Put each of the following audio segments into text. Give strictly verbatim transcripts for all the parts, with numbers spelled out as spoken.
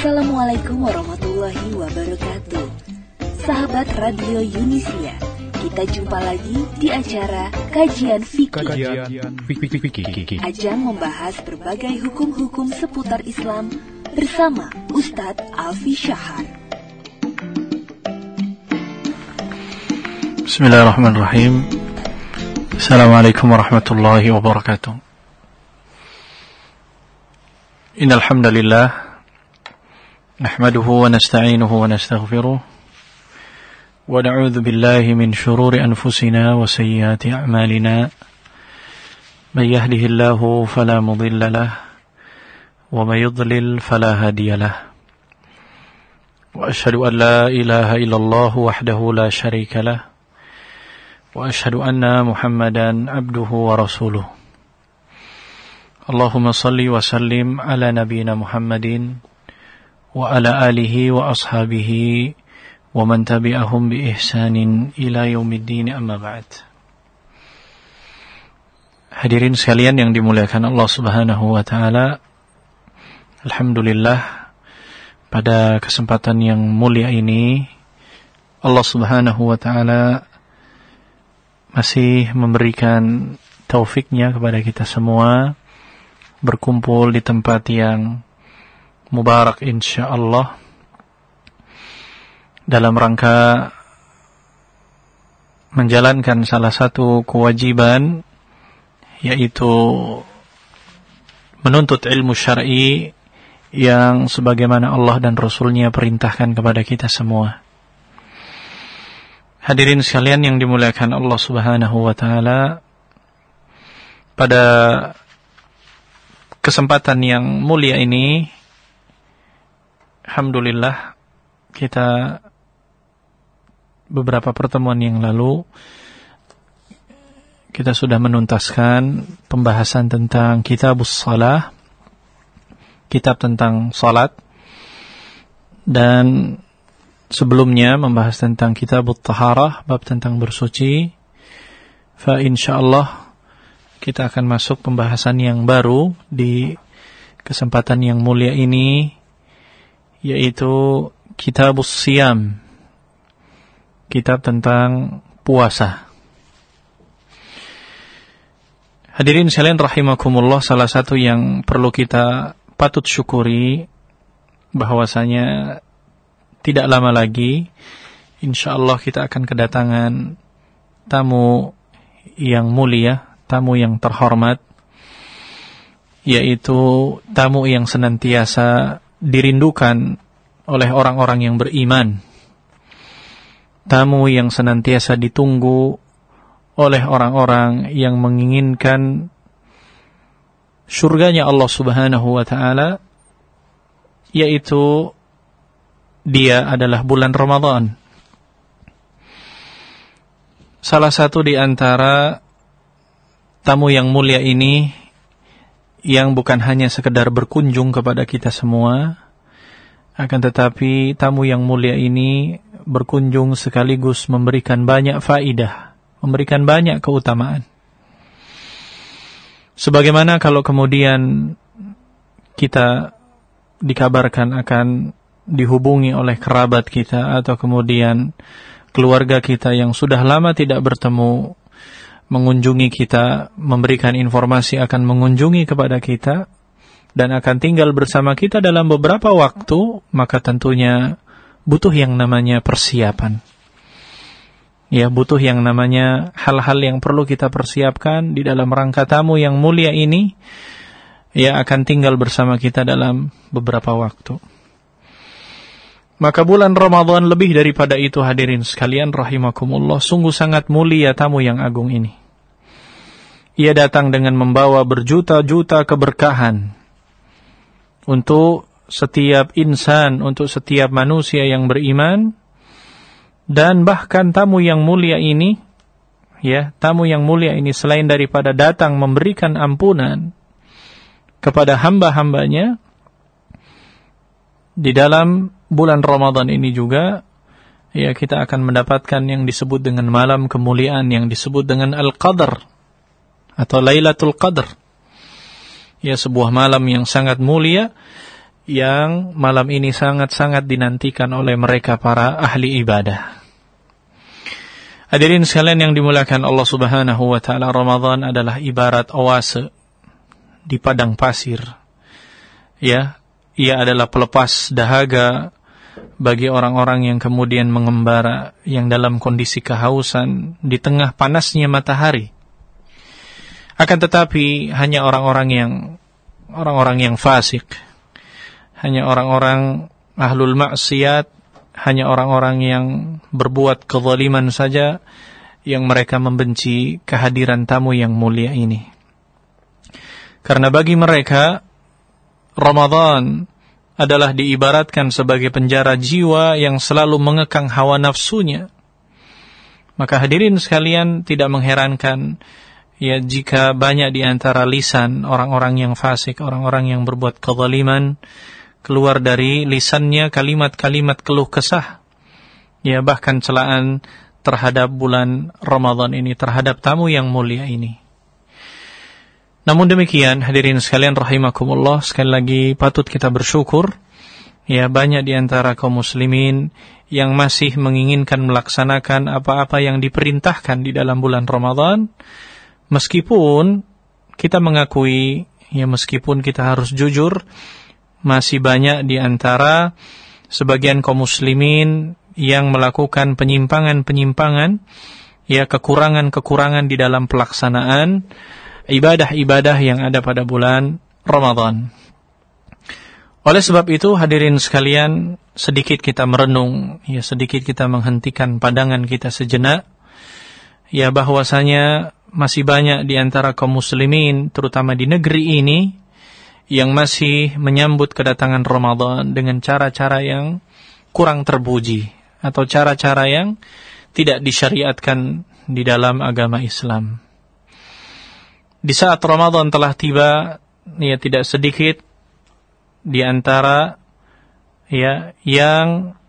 Assalamualaikum warahmatullahi wabarakatuh. Sahabat Radio Yunisia, kita jumpa lagi di acara Kajian Fikih. Ajang membahas berbagai hukum-hukum seputar Islam bersama Ustadz Alfi Syahar. Bismillahirrahmanirrahim. Assalamualaikum warahmatullahi wabarakatuh. Innal hamdalillah nahmaduhu wa nasta'inuhu wa nastaghfiruh wa na'udzu billahi min shururi anfusina wa sayyiati a'malina. May yahdihillahu fala mudilla lahu wa may yudlil fala hadiya lahu. Wa asyhadu an la ilaha illallah wahdahu la syarika lahu wa asyhadu anna Muhammadan abduhu wa rasuluh. Allahumma salli wa sallim ala nabiyyina Muhammadin wa ala alihi wa ashabihi wa man tabi'ahum bi ihsanin ila yaumiddin, amma ba'd. Hadirin sekalian yang dimuliakan Allah Subhanahu wa taala, alhamdulillah pada kesempatan yang mulia ini Allah Subhanahu wa taala masih memberikan taufiknya kepada kita semua berkumpul di tempat yang mubarak insyaallah dalam rangka menjalankan salah satu kewajiban, yaitu menuntut ilmu syar'i yang sebagaimana Allah dan Rasulnya perintahkan kepada kita semua. Hadirin sekalian yang dimuliakan Allah Subhanahu wa taala, pada kesempatan yang mulia ini alhamdulillah kita beberapa pertemuan yang lalu kita sudah menuntaskan pembahasan tentang Kitabus Shalah, kitab tentang salat, dan sebelumnya membahas tentang Kitabut Taharah, bab tentang bersuci. Fa insyaallah kita akan masuk pembahasan yang baru di kesempatan yang mulia ini, yaitu Kitabus Siyam, kitab tentang puasa. Hadirin sekalian rahimakumullah, salah satu yang perlu kita patut syukuri bahwasanya tidak lama lagi insyaallah kita akan kedatangan tamu yang mulia, tamu yang terhormat, yaitu tamu yang senantiasa dirindukan oleh orang-orang yang beriman, tamu yang senantiasa ditunggu oleh orang-orang yang menginginkan surganya Allah Subhanahu wa taala, yaitu dia adalah bulan Ramadan. Salah satu di antara tamu yang mulia ini yang bukan hanya sekedar berkunjung kepada kita semua, akan tetapi tamu yang mulia ini berkunjung sekaligus memberikan banyak faidah, memberikan banyak keutamaan. Sebagaimana kalau kemudian kita dikabarkan akan dihubungi oleh kerabat kita atau kemudian keluarga kita yang sudah lama tidak bertemu mengunjungi kita, memberikan informasi akan mengunjungi kepada kita dan akan tinggal bersama kita dalam beberapa waktu, maka tentunya butuh yang namanya persiapan. Ya, butuh yang namanya hal-hal yang perlu kita persiapkan di dalam rangka tamu yang mulia ini, ya, akan tinggal bersama kita dalam beberapa waktu. Maka bulan Ramadan lebih daripada itu, hadirin sekalian rahimakumullah, sungguh sangat mulia tamu yang agung ini. Ia datang dengan membawa berjuta-juta keberkahan untuk setiap insan, untuk setiap manusia yang beriman. Dan bahkan tamu yang mulia ini, ya, tamu yang mulia ini selain daripada datang memberikan ampunan kepada hamba-hambanya, di dalam bulan Ramadan ini juga, ya, kita akan mendapatkan yang disebut dengan malam kemuliaan, yang disebut dengan Al-Qadr atau Lailatul Qadr. Ya, sebuah malam yang sangat mulia, yang malam ini sangat-sangat dinantikan oleh mereka para ahli ibadah. Hadirin sekalian yang dimuliakan Allah Subhanahu wa taala, Ramadan adalah ibarat oase di padang pasir. Ya, ia adalah pelepas dahaga bagi orang-orang yang kemudian mengembara, yang dalam kondisi kehausan di tengah panasnya matahari. Akan tetapi hanya orang-orang yang orang-orang yang fasik, hanya orang-orang ahlul maksiat, hanya orang-orang yang berbuat kezaliman saja yang mereka membenci kehadiran tamu yang mulia ini. Karena bagi mereka Ramadan adalah diibaratkan sebagai penjara jiwa yang selalu mengekang hawa nafsunya. Maka hadirin sekalian, tidak mengherankan ya jika banyak di antara lisan orang-orang yang fasik, orang-orang yang berbuat kezaliman, keluar dari lisannya kalimat-kalimat keluh kesah, ya bahkan celaan terhadap bulan Ramadan ini, terhadap tamu yang mulia ini. Namun demikian, hadirin sekalian rahimakumullah, sekali lagi patut kita bersyukur, ya banyak di antara kaum muslimin yang masih menginginkan melaksanakan apa-apa yang diperintahkan di dalam bulan Ramadan, meskipun kita mengakui, ya meskipun kita harus jujur, masih banyak di antara sebagian kaum muslimin yang melakukan penyimpangan-penyimpangan, ya kekurangan-kekurangan di dalam pelaksanaan ibadah-ibadah yang ada pada bulan Ramadan. Oleh sebab itu, hadirin sekalian, sedikit kita merenung, ya sedikit kita menghentikan pandangan kita sejenak, ya bahwasanya masih banyak di antara kaum muslimin, terutama di negeri ini, yang masih menyambut kedatangan Ramadan dengan cara-cara yang kurang terpuji atau cara-cara yang tidak disyariatkan di dalam agama Islam. Di saat Ramadan telah tiba, ya tidak sedikit di antara ya yang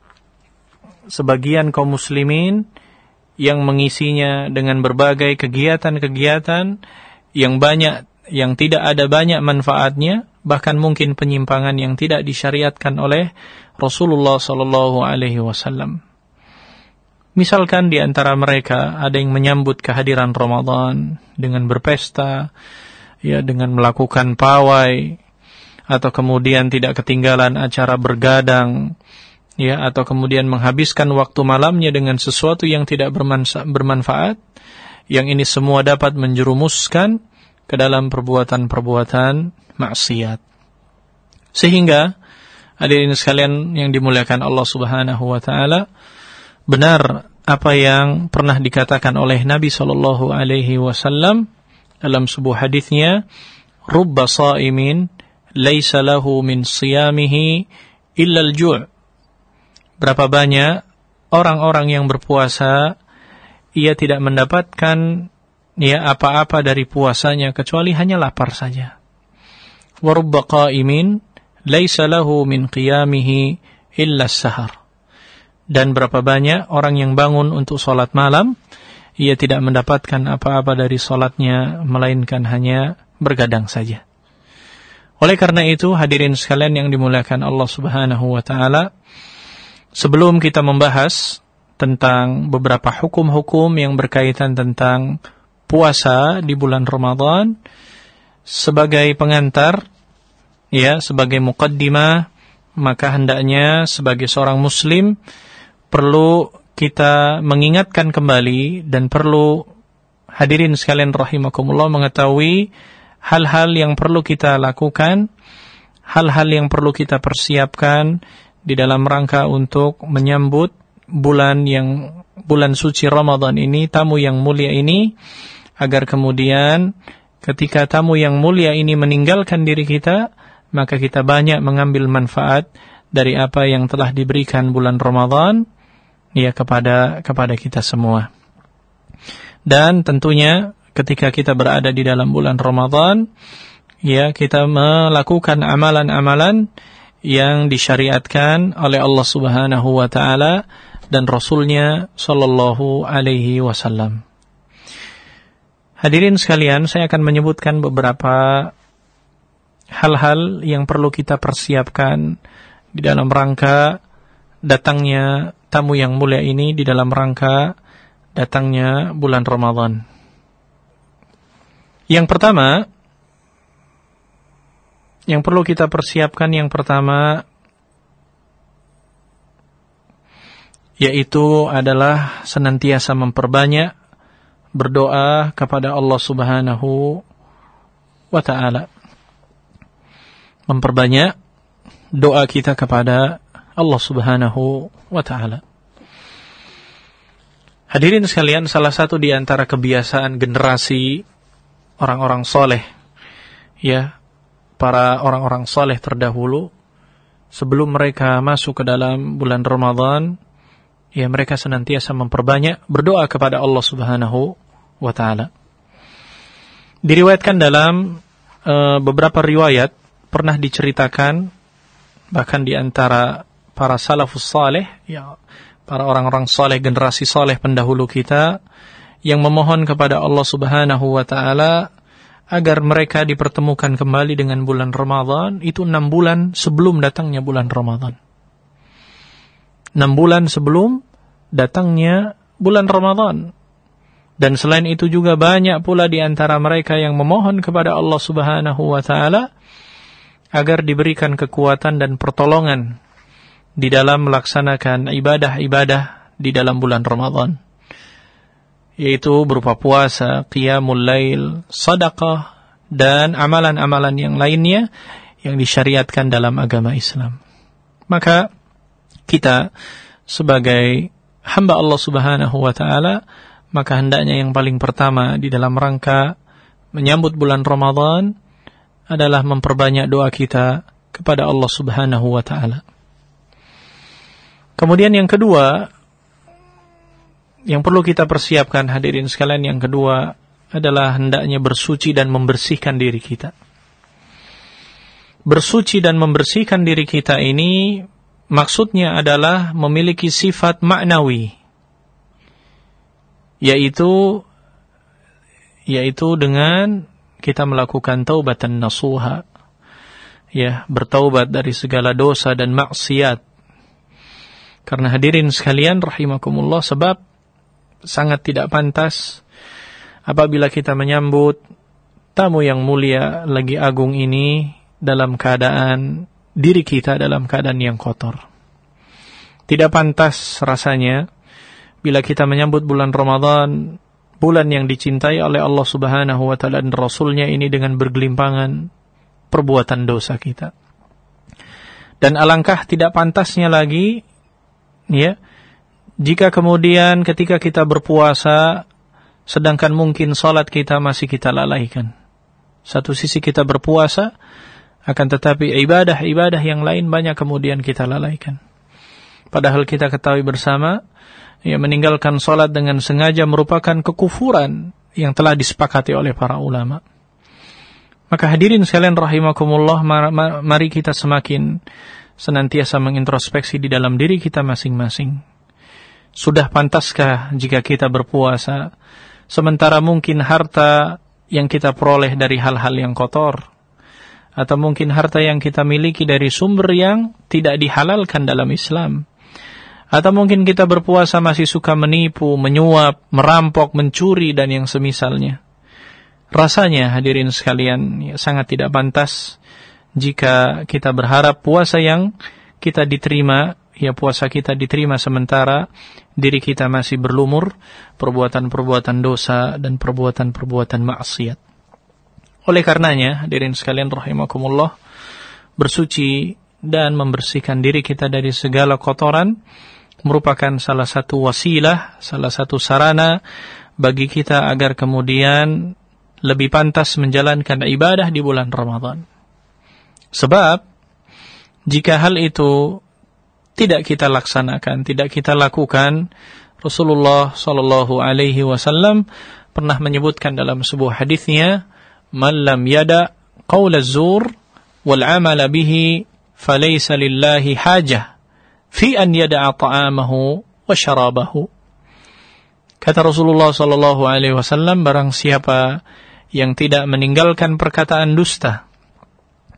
sebagian kaum muslimin yang mengisinya dengan berbagai kegiatan-kegiatan yang banyak, yang tidak ada banyak manfaatnya, bahkan mungkin penyimpangan yang tidak disyariatkan oleh Rasulullah sallallahu alaihi wasallam. Misalkan di antara mereka ada yang menyambut kehadiran Ramadan dengan berpesta, ya dengan melakukan pawai, atau kemudian tidak ketinggalan acara bergadang, ya atau kemudian menghabiskan waktu malamnya dengan sesuatu yang tidak bermanfaat, yang ini semua dapat menjerumuskan ke dalam perbuatan-perbuatan maksiat. Sehingga hadirin sekalian yang dimuliakan Allah Subhanahu wa taala, benar apa yang pernah dikatakan oleh Nabi sallallahu alaihi wasallam dalam sebuah hadisnya, rubba shaimin laisa lahu min siyamihi illa al-ju'. Berapa banyak orang-orang yang berpuasa, ia tidak mendapatkan ya apa-apa dari puasanya kecuali hanya lapar saja. Wa rubba qa'imin laisa lahu min qiyamihi illa as-sahar. Dan berapa banyak orang yang bangun untuk salat malam, ia tidak mendapatkan apa-apa dari salatnya melainkan hanya bergadang saja. Oleh karena itu, hadirin sekalian yang dimuliakan Allah Subhanahu wa taala, sebelum kita membahas tentang beberapa hukum-hukum yang berkaitan tentang puasa di bulan Ramadan, sebagai pengantar, ya, sebagai muqaddimah, maka hendaknya sebagai seorang muslim perlu kita mengingatkan kembali dan perlu hadirin sekalian rahimakumullah mengetahui hal-hal yang perlu kita lakukan, hal-hal yang perlu kita persiapkan di dalam rangka untuk menyambut bulan yang bulan suci Ramadan ini, tamu yang mulia ini, agar kemudian ketika tamu yang mulia ini meninggalkan diri kita, maka kita banyak mengambil manfaat dari apa yang telah diberikan bulan Ramadan ya kepada kepada kita semua. Dan tentunya ketika kita berada di dalam bulan Ramadan, ya kita melakukan amalan-amalan yang disyariatkan oleh Allah Subhanahu wa taala dan Rasulnya sallallahu alaihi wasallam. Hadirin sekalian, saya akan menyebutkan beberapa hal-hal yang perlu kita persiapkan di dalam rangka datangnya tamu yang mulia ini, di dalam rangka datangnya bulan Ramadan. Yang pertama, yang perlu kita persiapkan yang pertama yaitu adalah senantiasa memperbanyak berdoa kepada Allah Subhanahu wa ta'ala. Memperbanyak doa kita kepada Allah Subhanahu wa ta'ala. Hadirin sekalian, salah satu di antara kebiasaan generasi orang-orang soleh, ya, para orang-orang soleh terdahulu, sebelum mereka masuk ke dalam bulan Ramadan, ya, mereka senantiasa memperbanyak berdoa kepada Allah Subhanahu wa ta'ala. Diriwayatkan dalam uh, beberapa riwayat, pernah diceritakan bahkan di antara para salafus saleh, ya, para orang-orang saleh, generasi saleh pendahulu kita, yang memohon kepada Allah Subhanahu wa ta'ala agar mereka dipertemukan kembali dengan bulan Ramadan, itu enam bulan sebelum datangnya bulan Ramadan. Enam bulan sebelum datangnya bulan Ramadan. Dan selain itu juga banyak pula di antara mereka yang memohon kepada Allah Subhanahu wa ta'ala agar diberikan kekuatan dan pertolongan di dalam melaksanakan ibadah-ibadah di dalam bulan Ramadan, yaitu berupa puasa, qiyamul lail, sedekah, dan amalan-amalan yang lainnya yang disyariatkan dalam agama Islam. Maka kita sebagai hamba Allah Subhanahu wa ta'ala, maka hendaknya yang paling pertama di dalam rangka menyambut bulan Ramadan adalah memperbanyak doa kita kepada Allah Subhanahu wa ta'ala. Kemudian yang kedua, yang perlu kita persiapkan hadirin sekalian, yang kedua adalah hendaknya bersuci dan membersihkan diri kita. Bersuci dan membersihkan diri kita ini maksudnya adalah memiliki sifat maknawi, yaitu yaitu dengan kita melakukan taubatan nasuha, ya, bertaubat dari segala dosa dan maksiat. Karena hadirin sekalian rahimakumullah, sebab sangat tidak pantas apabila kita menyambut tamu yang mulia lagi agung ini dalam keadaan diri kita dalam keadaan yang kotor. Tidak pantas rasanya bila kita menyambut bulan Ramadan, bulan yang dicintai oleh Allah Subhanahu wa ta'ala dan Rasulnya ini, dengan bergelimpangan perbuatan dosa kita. Dan alangkah tidak pantasnya lagi, ya, jika kemudian ketika kita berpuasa, sedangkan mungkin salat kita masih kita lalaikan. Satu sisi kita berpuasa, akan tetapi ibadah-ibadah yang lain banyak kemudian kita lalaikan. Padahal kita ketahui bersama, ya, meninggalkan salat dengan sengaja merupakan kekufuran yang telah disepakati oleh para ulama. Maka hadirin sekalian rahimakumullah, mari kita semakin senantiasa mengintrospeksi di dalam diri kita masing-masing. Sudah pantaskah jika kita berpuasa sementara mungkin harta yang kita peroleh dari hal-hal yang kotor, atau mungkin harta yang kita miliki dari sumber yang tidak dihalalkan dalam Islam, atau mungkin kita berpuasa masih suka menipu, menyuap, merampok, mencuri, dan yang semisalnya. Rasanya hadirin sekalian, ya, sangat tidak pantas jika kita berharap puasa yang kita diterima, ya, puasa kita diterima sementara diri kita masih berlumur perbuatan-perbuatan dosa dan perbuatan-perbuatan maksiat. Oleh karenanya, hadirin sekalian rahimakumullah, bersuci dan membersihkan diri kita dari segala kotoran merupakan salah satu wasilah, salah satu sarana bagi kita agar kemudian lebih pantas menjalankan ibadah di bulan Ramadan. Sebab jika hal itu tidak kita laksanakan, tidak kita lakukan, Rasulullah sallallahu alaihi wasallam pernah menyebutkan dalam sebuah hadisnya, "Man lam yada qaula az-zur wal 'amala bihi falaysa lillahi hajah fi an yada'a ta'amahu wa syarabahu." Kata Rasulullah sallallahu alaihi wasallam, barang siapa yang tidak meninggalkan perkataan dusta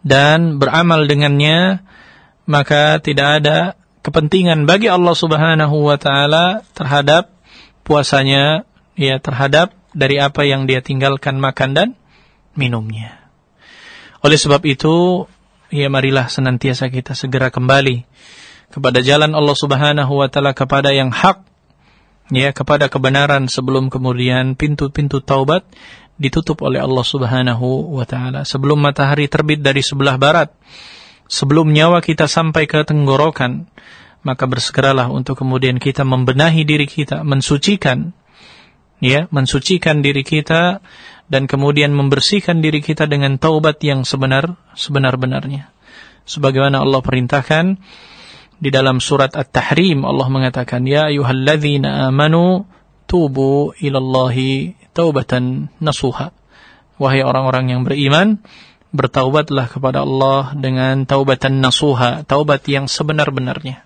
dan beramal dengannya, maka tidak ada kepentingan bagi Allah Subhanahu wa taala terhadap puasanya, ya, terhadap dari apa yang dia tinggalkan makan dan minumnya. Oleh sebab itu, ya, marilah senantiasa kita segera kembali kepada jalan Allah Subhanahu wa taala, kepada yang hak, ya, kepada kebenaran, sebelum kemudian pintu-pintu taubat ditutup oleh Allah Subhanahu wa taala. Sebelum matahari terbit dari sebelah barat, sebelum nyawa kita sampai ke tenggorokan, maka bersegeralah untuk kemudian kita membenahi diri kita, mensucikan, ya, mensucikan diri kita, dan kemudian membersihkan diri kita dengan taubat yang sebenar sebenar-benarnya. Sebagaimana Allah perintahkan di dalam surat At-Tahrim, Allah mengatakan, ya ayyuhalladzina amanu tubu ilallahi taubatan nasuha. Wahai orang-orang yang beriman, bertaubatlah kepada Allah dengan taubatan nasuha, taubat yang sebenar-benarnya.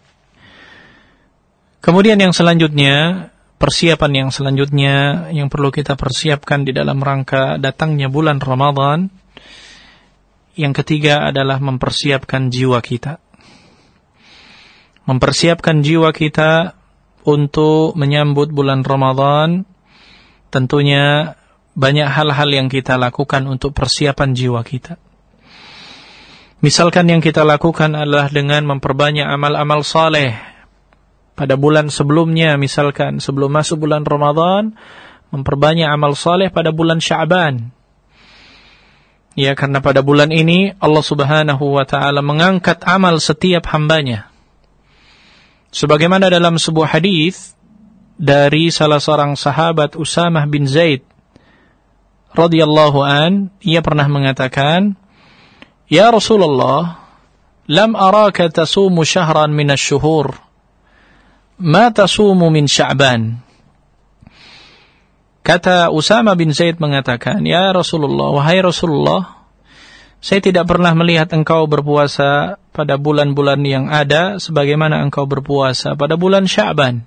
Kemudian yang selanjutnya, persiapan yang selanjutnya yang perlu kita persiapkan di dalam rangka datangnya bulan Ramadan, yang ketiga adalah mempersiapkan jiwa kita. Mempersiapkan jiwa kita untuk menyambut bulan Ramadan. Tentunya banyak hal-hal yang kita lakukan untuk persiapan jiwa kita. Misalkan yang kita lakukan adalah dengan memperbanyak amal-amal saleh pada bulan sebelumnya. Misalkan sebelum masuk bulan Ramadan, memperbanyak amal saleh pada bulan Sya'ban. Ya, karena pada bulan ini Allah Subhanahu wa taala mengangkat amal setiap hambanya. Sebagaimana dalam sebuah hadis dari salah seorang sahabat, Usamah bin Zaid radhiyallahu an, ia pernah mengatakan, ya Rasulullah, lam araka tasumu syahran minasy-syuhur, ma tasumu min Sya'ban. Kata Usamah bin Zaid mengatakan, ya Rasulullah, wahai Rasulullah, saya tidak pernah melihat engkau berpuasa pada bulan-bulan yang ada sebagaimana engkau berpuasa pada bulan Sya'ban.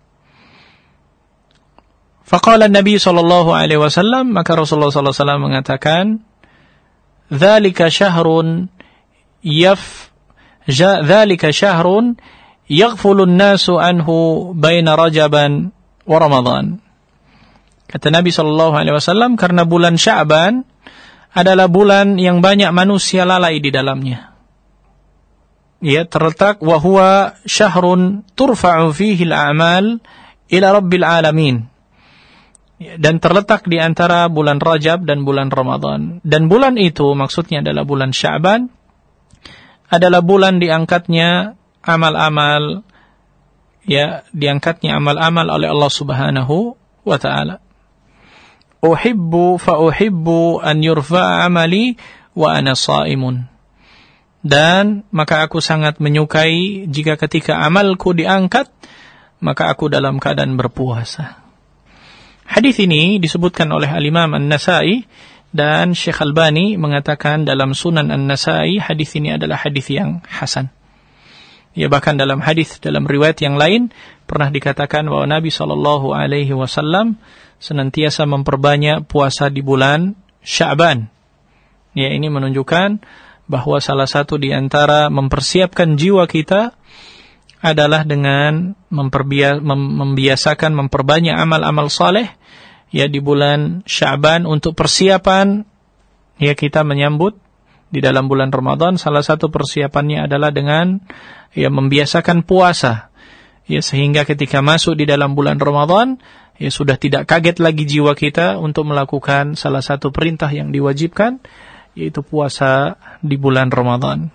Faqala Nabi sallallahu alaihi wasallam, maka Rasulullah sallallahu alaihi wasallam mengatakan, dzalika syahrun yaf ja dzalika syahrun yaghfulun nasu anhu baina Rajaban wa Ramadan. Kata Nabi sallallahu alaihi wasallam, karena bulan Sya'ban adalah bulan yang banyak manusia lalai di dalamnya. Ya, terletak wa huwa syahrun turfa'u fihi al-a'mal ila rabbil alamin. Dan terletak di antara bulan Rajab dan bulan Ramadan. Dan bulan itu maksudnya adalah bulan Sya'ban, adalah bulan diangkatnya amal-amal, ya, diangkatnya amal-amal oleh Allah Subhanahu wa taala. Uhibbu fa uhibbu an yurfa'a amali wa ana shaimun. Dan maka aku sangat menyukai jika ketika amalku diangkat, maka aku dalam keadaan berpuasa. Hadis ini disebutkan oleh Al-Imam An-Nasa'i, dan Syekh Albani mengatakan dalam Sunan An-Nasa'i hadis ini adalah hadis yang hasan. Ya, bahkan dalam hadis dalam riwayat yang lain pernah dikatakan bahwa Nabi sallallahu alaihi wasallam senantiasa memperbanyak puasa di bulan Sya'ban. Ya, ini menunjukkan bahwa salah satu di antara mempersiapkan jiwa kita adalah dengan memperbia- mem- membiasakan memperbanyak amal-amal saleh, ya, di bulan Sya'ban untuk persiapan, ya, kita menyambut di dalam bulan Ramadan. Salah satu persiapannya adalah dengan, ya, membiasakan puasa, ya, sehingga ketika masuk di dalam bulan Ramadan, ya, sudah tidak kaget lagi jiwa kita untuk melakukan salah satu perintah yang diwajibkan, yaitu puasa di bulan Ramadan.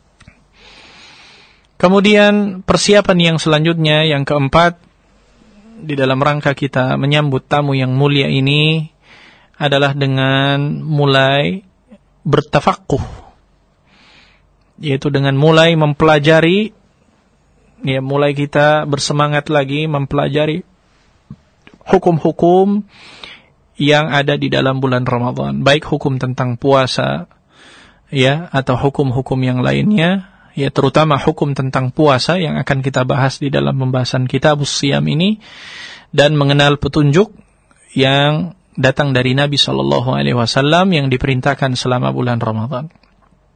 Kemudian persiapan yang selanjutnya, yang keempat, di dalam rangka kita menyambut tamu yang mulia ini adalah dengan mulai bertafaqquh, yaitu dengan mulai mempelajari, ya, mulai kita bersemangat lagi mempelajari hukum-hukum yang ada di dalam bulan Ramadan, baik hukum tentang puasa, ya, atau hukum-hukum yang lainnya, ya, terutama hukum tentang puasa yang akan kita bahas di dalam pembahasan Kitabus Shiyam ini, dan mengenal petunjuk yang datang dari Nabi sallallahu alaihi wasallam yang diperintahkan selama bulan Ramadan.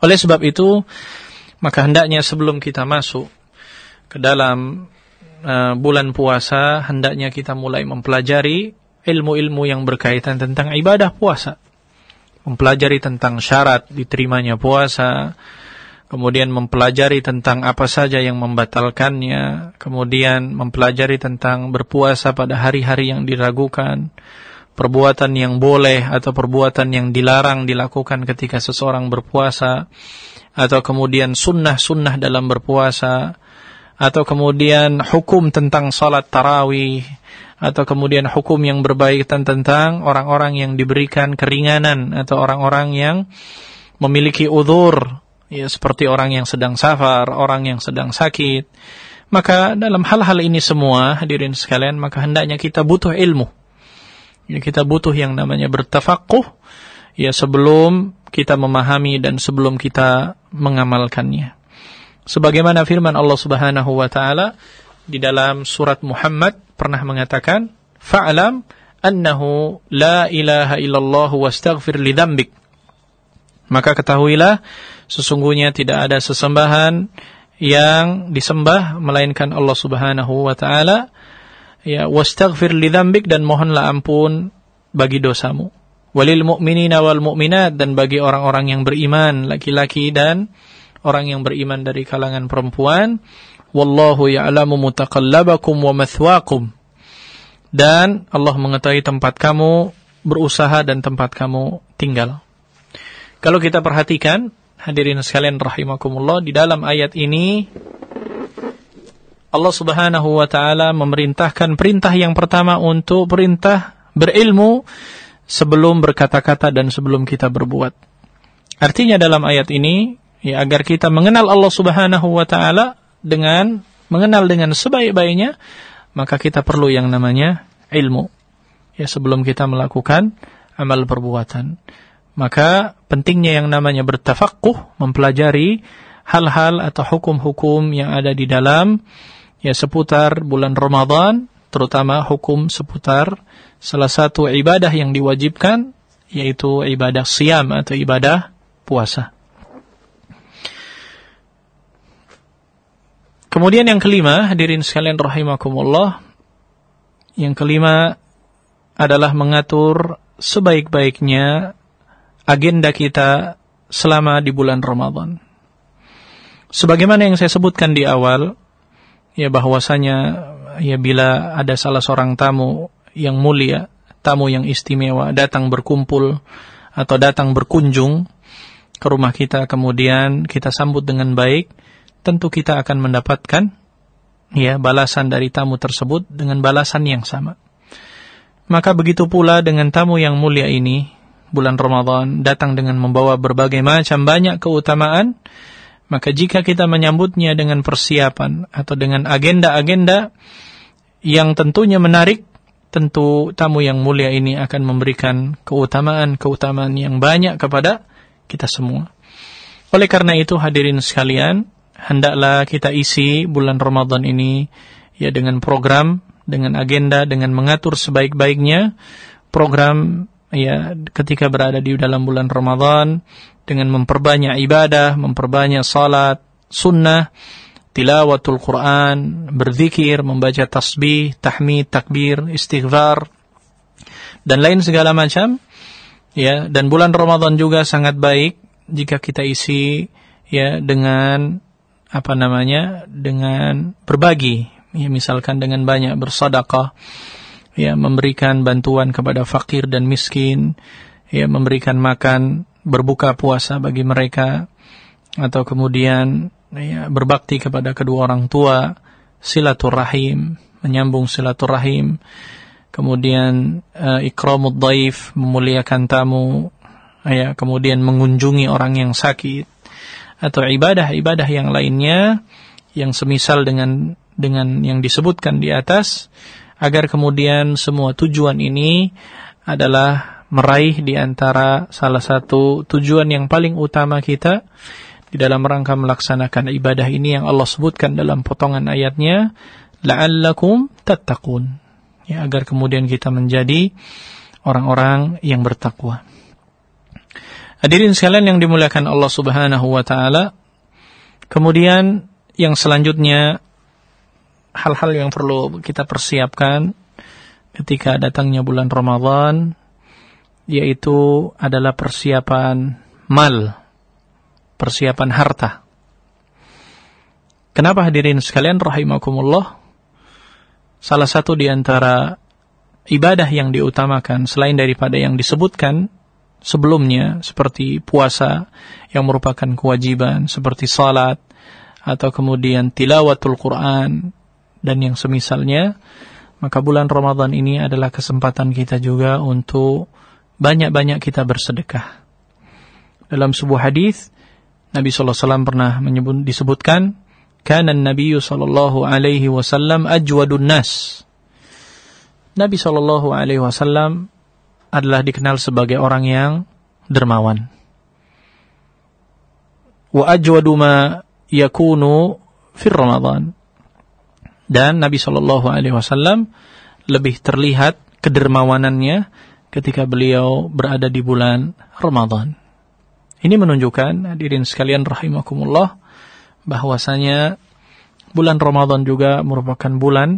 Oleh sebab itu, maka hendaknya sebelum kita masuk ke dalam uh, bulan puasa, hendaknya kita mulai mempelajari ilmu-ilmu yang berkaitan tentang ibadah puasa. Mempelajari tentang syarat diterimanya puasa, kemudian mempelajari tentang apa saja yang membatalkannya, kemudian mempelajari tentang berpuasa pada hari-hari yang diragukan, perbuatan yang boleh atau perbuatan yang dilarang dilakukan ketika seseorang berpuasa, atau kemudian sunnah-sunnah dalam berpuasa, atau kemudian hukum tentang salat tarawih, atau kemudian hukum yang berkaitan tentang orang-orang yang diberikan keringanan atau orang-orang yang memiliki udzur, ya seperti orang yang sedang safar, orang yang sedang sakit. Maka dalam hal-hal ini semua, hadirin sekalian, maka hendaknya kita butuh ilmu. Ya, kita butuh yang namanya bertafaqquh, ya sebelum kita memahami dan sebelum kita mengamalkannya. Sebagaimana firman Allah Subhanahu wa taala di dalam surat Muhammad pernah mengatakan, "Fa'lam annahu la ilaha illallah wastaghfir li dzambik." Maka ketahuilah sesungguhnya tidak ada sesembahan yang disembah melainkan Allah Subhanahu wa taala. Ya, wastaghfir li dzambik, dan mohonlah ampun bagi dosamu. Walil mu'minina wal mu'minat, dan bagi orang-orang yang beriman laki-laki dan orang yang beriman dari kalangan perempuan. Wallahu ya'lamu mutaqallabakum wa mathwaakum, dan Allah mengetahui tempat kamu berusaha dan tempat kamu tinggal. Kalau kita perhatikan, hadirin sekalian rahimakumullah, di dalam ayat ini Allah Subhanahu wa taala memerintahkan perintah yang pertama untuk perintah berilmu sebelum berkata-kata dan sebelum kita berbuat. Artinya dalam ayat ini, ya agar kita mengenal Allah Subhanahu wa taala dengan mengenal dengan sebaik-baiknya, maka kita perlu yang namanya ilmu. Ya sebelum kita melakukan amal perbuatan. Maka pentingnya yang namanya bertafaqquh, mempelajari hal-hal atau hukum-hukum yang ada di dalam ya seputar bulan Ramadan, terutama hukum seputar salah satu ibadah yang diwajibkan, yaitu ibadah siyam atau ibadah puasa. Kemudian yang kelima, hadirin sekalian rahimakumullah, yang kelima adalah mengatur sebaik-baiknya agenda kita selama di bulan Ramadan. Sebagaimana yang saya sebutkan di awal, ya bahwasanya ya bila ada salah seorang tamu yang mulia, tamu yang istimewa datang berkumpul atau datang berkunjung ke rumah kita, kemudian kita sambut dengan baik, tentu kita akan mendapatkan ya balasan dari tamu tersebut dengan balasan yang sama. Maka begitu pula dengan tamu yang mulia ini, bulan Ramadan datang dengan membawa berbagai macam banyak keutamaan. Maka jika kita menyambutnya dengan persiapan atau dengan agenda-agenda yang tentunya menarik, tentu tamu yang mulia ini akan memberikan keutamaan-keutamaan yang banyak kepada kita semua. Oleh karena itu hadirin sekalian, hendaklah kita isi bulan Ramadan ini ya dengan program, dengan agenda, dengan mengatur sebaik-baiknya program ya ketika berada di dalam bulan Ramadan, dengan memperbanyak ibadah, memperbanyak salat, sunnah, tilawatul Quran, berzikir, membaca tasbih, tahmid, takbir, istighfar, dan lain segala macam. Ya, dan bulan Ramadan juga sangat baik jika kita isi ya dengan apa namanya? dengan berbagi, ya misalkan dengan banyak bersedekah, ya memberikan bantuan kepada fakir dan miskin, ya memberikan makan berbuka puasa bagi mereka, atau kemudian ya, berbakti kepada kedua orang tua, silaturahim, menyambung silaturahim, kemudian uh, ikramud dhaif, memuliakan tamu, ya, kemudian mengunjungi orang yang sakit, atau ibadah-ibadah yang lainnya yang semisal dengan dengan yang disebutkan di atas, agar kemudian semua tujuan ini adalah meraih di antara salah satu tujuan yang paling utama kita di dalam rangka melaksanakan ibadah ini yang Allah sebutkan dalam potongan ayatnya, la'allakum tattaqun, ya agar kemudian kita menjadi orang-orang yang bertakwa. Hadirin sekalian yang dimuliakan Allah Subhanahu wa taala, kemudian yang selanjutnya hal-hal yang perlu kita persiapkan ketika datangnya bulan Ramadan, yaitu adalah persiapan mal, persiapan harta. Kenapa hadirin sekalian rahimakumullah? Salah satu di antara ibadah yang diutamakan selain daripada yang disebutkan sebelumnya, seperti puasa yang merupakan kewajiban, seperti salat, atau kemudian tilawatul Quran, dan yang semisalnya, maka bulan Ramadan ini adalah kesempatan kita juga untuk banyak-banyak kita bersedekah. Dalam sebuah hadis, Nabi sallallahu alaihi wasallam pernah menyebut, disebutkan, kana an-nabiyyu sallallahu alaihi wasallam ajwadun nas. Nabi sallallahu alaihi wasallam adalah dikenal sebagai orang yang dermawan. Wa ajwadu ma yakunu fi Ramadan. Dan Nabi sallallahu alaihi wasallam lebih terlihat kedermawanannya ketika beliau berada di bulan Ramadan. Ini menunjukkan, hadirin sekalian rahimakumullah, bahwasanya bulan Ramadan juga merupakan bulan,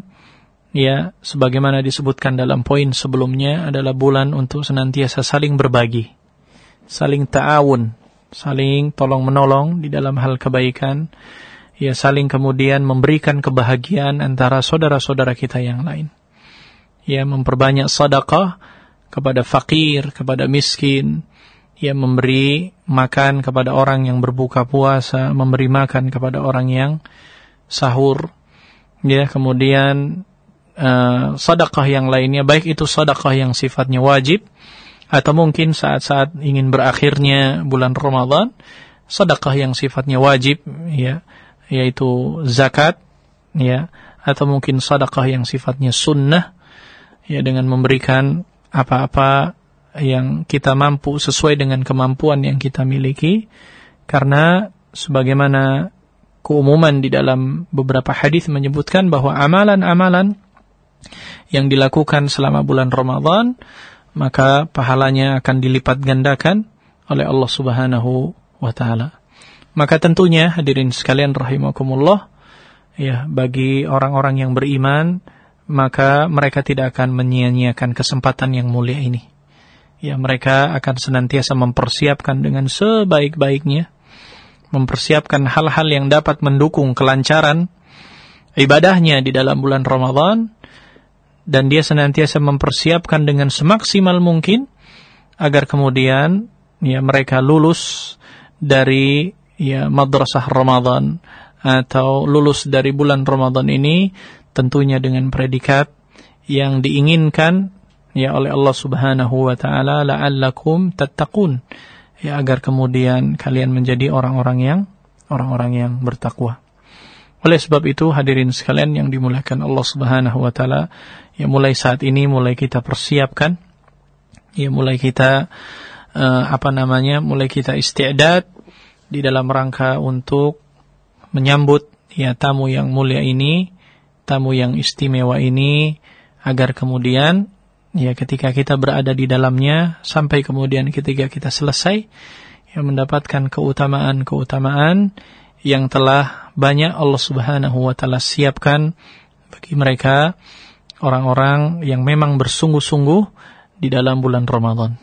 ya, sebagaimana disebutkan dalam poin sebelumnya, adalah bulan untuk senantiasa saling berbagi, saling ta'awun, saling tolong-menolong di dalam hal kebaikan, ya, saling kemudian memberikan kebahagiaan antara saudara-saudara kita yang lain. Ya, memperbanyak sedekah kepada fakir, kepada miskin, ya, memberi makan kepada orang yang berbuka puasa, memberi makan kepada orang yang sahur, ya, kemudian uh, sedekah yang lainnya, baik itu sedekah yang sifatnya wajib, atau mungkin saat-saat ingin berakhirnya bulan Ramadan, sedekah yang sifatnya wajib, ya, yaitu zakat, ya, atau mungkin sedekah yang sifatnya sunnah, ya, dengan memberikan apa-apa yang kita mampu sesuai dengan kemampuan yang kita miliki, karena sebagaimana keumuman di dalam beberapa hadis menyebutkan bahwa amalan-amalan yang dilakukan selama bulan Ramadan, maka pahalanya akan dilipat gandakan oleh Allah Subhanahu wa taala. Maka tentunya hadirin sekalian rahimakumullah, ya, bagi orang-orang yang beriman, maka mereka tidak akan menyia-nyiakan kesempatan yang mulia ini. Ya, mereka akan senantiasa mempersiapkan dengan sebaik-baiknya, mempersiapkan hal-hal yang dapat mendukung kelancaran ibadahnya di dalam bulan Ramadan, dan dia senantiasa mempersiapkan dengan semaksimal mungkin agar kemudian, ya, mereka lulus dari, ya, madrasah Ramadan atau lulus dari bulan Ramadan ini tentunya dengan predikat yang diinginkan, ya, oleh Allah Subhanahu wa taala, la'allakum tattaqun, ya, agar kemudian kalian menjadi orang-orang yang orang-orang yang bertakwa. Oleh sebab itu hadirin sekalian yang dimuliakan Allah Subhanahu wa taala, ya, mulai saat ini mulai kita persiapkan, ya, mulai kita uh, apa namanya, mulai kita isti'dad di dalam rangka untuk menyambut, ya, tamu yang mulia ini, tamu yang istimewa ini, agar kemudian, ya, ketika kita berada di dalamnya sampai kemudian ketika kita selesai, ya, mendapatkan keutamaan-keutamaan yang telah banyak Allah Subhanahu wa taala siapkan bagi mereka, orang-orang yang memang bersungguh-sungguh di dalam bulan Ramadan.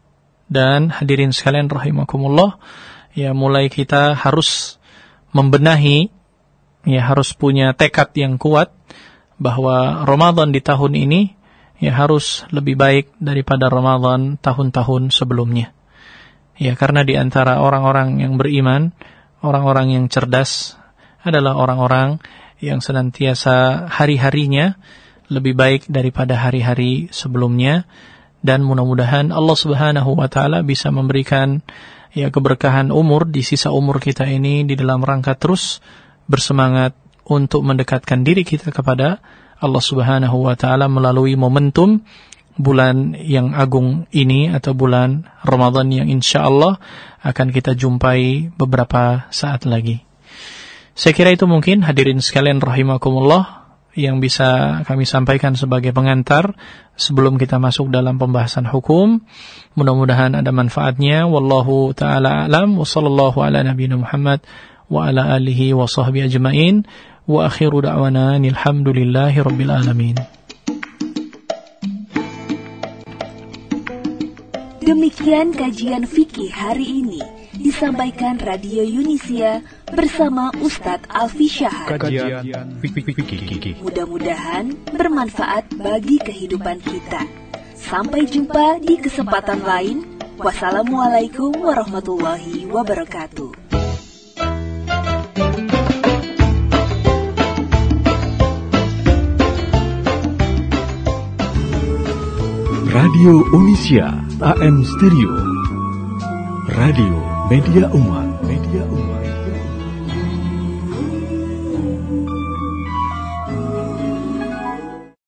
Dan hadirin sekalian rahimakumullah, ya, mulai kita harus membenahi, ya, harus punya tekad yang kuat bahwa Ramadan di tahun ini, ya, harus lebih baik daripada Ramadan tahun-tahun sebelumnya. Ya, karena di antara orang-orang yang beriman, orang-orang yang cerdas adalah orang-orang yang senantiasa hari-harinya lebih baik daripada hari-hari sebelumnya, dan mudah-mudahan Allah Subhanahu wa taala bisa memberikan, ya, keberkahan umur di sisa umur kita ini di dalam rangka terus bersemangat untuk mendekatkan diri kita kepada Allah Subhanahu wa taala melalui momentum bulan yang agung ini atau bulan Ramadan yang insyaallah akan kita jumpai beberapa saat lagi. Saya kira itu mungkin hadirin sekalian rahimakumullah, yang bisa kami sampaikan sebagai pengantar sebelum kita masuk dalam pembahasan hukum. Mudah-mudahan ada manfaatnya. Wallahu ta'ala a'lam. Wa sallallahu ala nabiyina Muhammad wa ala alihi wa sahbihi ajma'in. Wa akhiru da'wana alhamdulillahi rabbil alamin. Demikian kajian fikih hari ini disampaikan Radio Yunisia bersama Ustadz Alfi Syahad. Kajian fikih. Mudah-mudahan bermanfaat bagi kehidupan kita. Sampai jumpa di kesempatan lain. Wassalamualaikum warahmatullahi wabarakatuh. Radio Yunisia A M Stereo. Radio Media Umat. Media Umat.